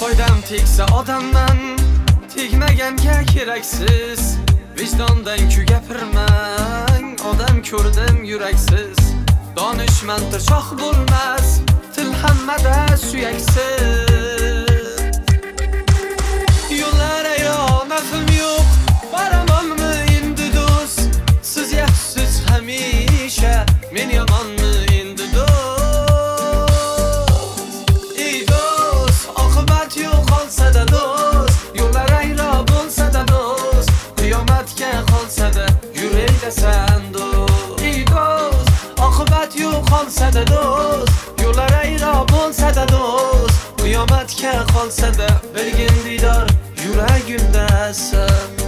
Foydam tegsa odamman, tegmaganga keraksiz. Vijdondan ku gapirmang, odam ko'rdim yuraksiz. Donishmandda shoh bo'lmas, til hammada suyaksiz. Yo'llar ayron, nafim yo'q, baramanmi endi do'st? Siz yaxshisiz hamisha, men yomonmi endi do'st? Ey do'st, oqibat yo'q qolsa-da do'st, yo'llar ayron bo'lsa-da do'st, qiyomatga qolsa-da yurakda san do'st. Ey do'st, oqibat yo'q qolsa-da do'st, yo'llar ayron bo'lsa-da do'st, qiyomatga qolsa-da bergin diydor yuragimdasan.